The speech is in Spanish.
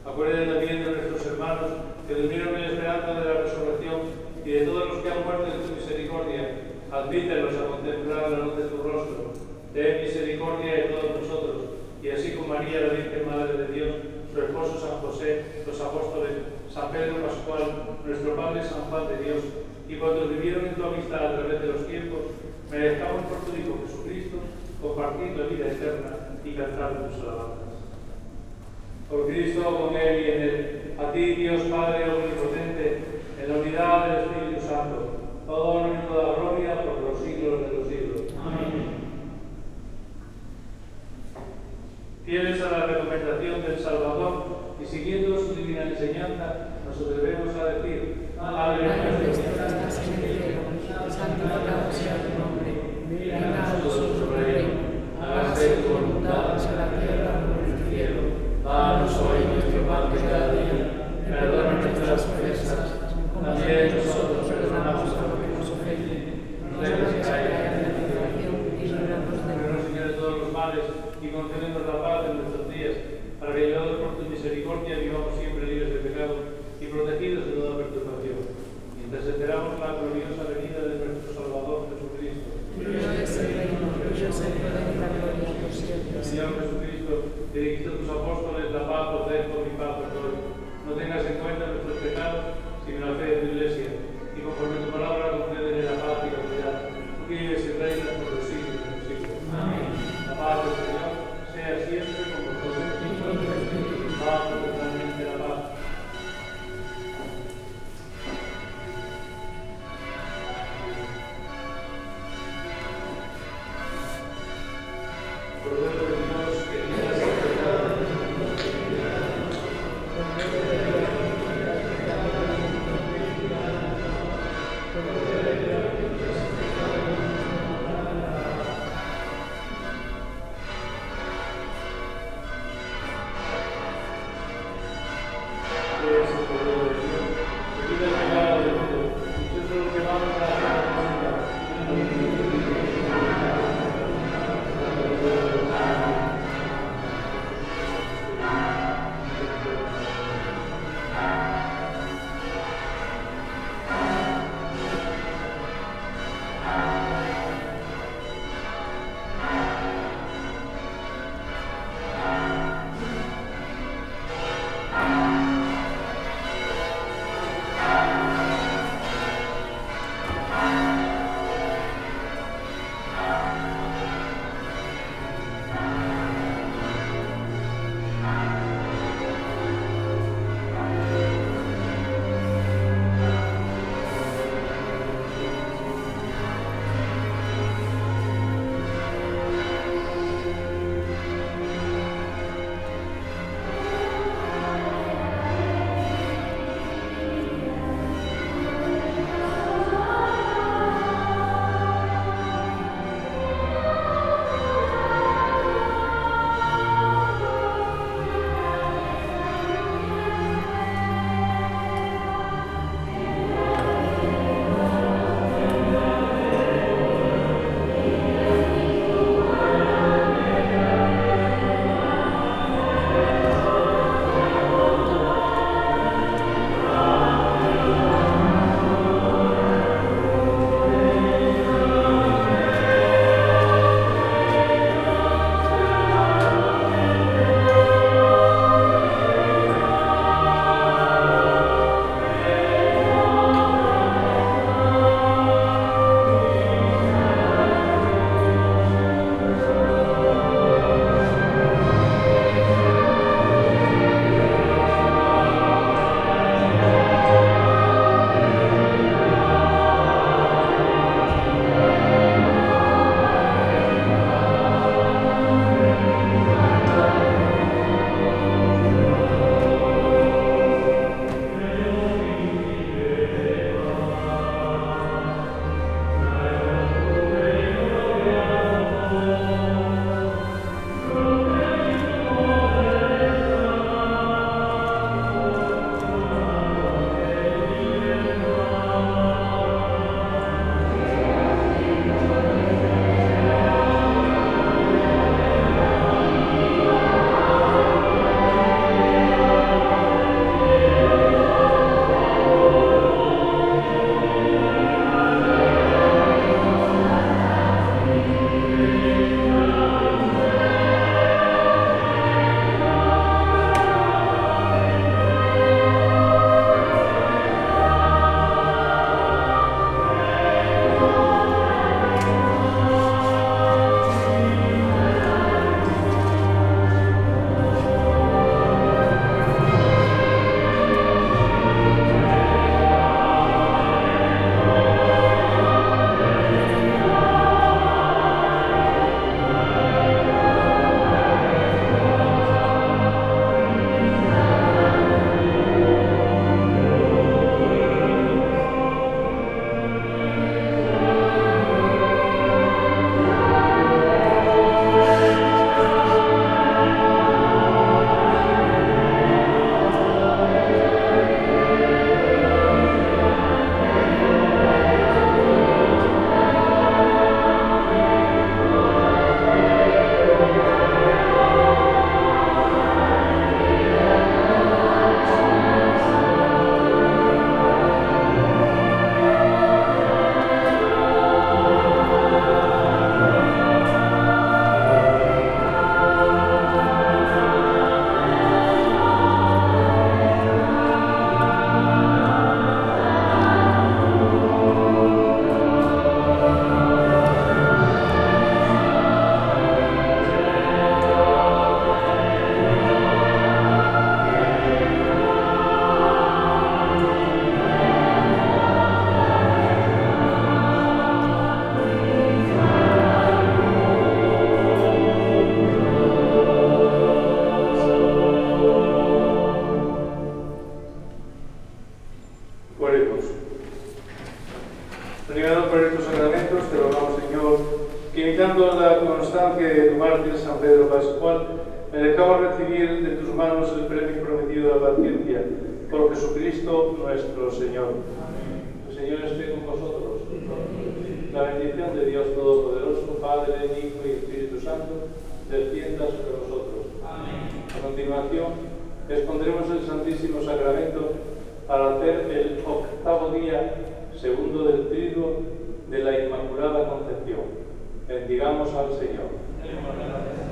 Acuérdate también de nuestros hermanos que durmieron en esperanza de la resurrección y de todos los que han muerto en tu misericordia. Admítelos a contemplar la luz de tu rostro. Ten misericordia de todos nosotros, y así con María, la Virgen Madre de Dios, su esposo San José, los apóstoles, San Pedro Pascual, nuestro Padre San Juan de Dios, y cuando vivieron en tu amistad a través de los tiempos, merezcamos por tu Hijo Jesucristo compartir la vida eterna y cantar tus alabanzas. Por Cristo, con Él y en Él, a ti, Dios Padre omnipotente, en la unidad del Espíritu Santo, todo honor y toda gloria por los siglos de los siglos. Amén. Fieles a la recomendación del Salvador y siguiendo su divina enseñanza, nos atrevemos a decir: Padre nuestro que estás en el cielo, santificado sea tu nombre, venga a nosotros tu reino, hágase tu voluntad en la tierra como en el cielo. Danos hoy nuestro pan de cada día, perdona nuestras ofensas, también nosotros perdonamos a los que nos ofenden. No dejes caer en la tentación y líbranos del mal. Señor de todos los males, y concédenos la paz en nuestros días, para que, ayudados por tu misericordia, vivamos siempre libres de pecado y protegidos Pedro Pascual, merezcamos recibir de tus manos el premio prometido de la paciencia, por Jesucristo nuestro Señor. El Señor esté con vosotros. La bendición de Dios Todopoderoso, Padre, Hijo y Espíritu Santo, descienda sobre vosotros. Amén. A continuación, expondremos el Santísimo Sacramento para hacer el octavo día segundo del triduo de la Inmaculada Concepción. Bendigamos al Señor.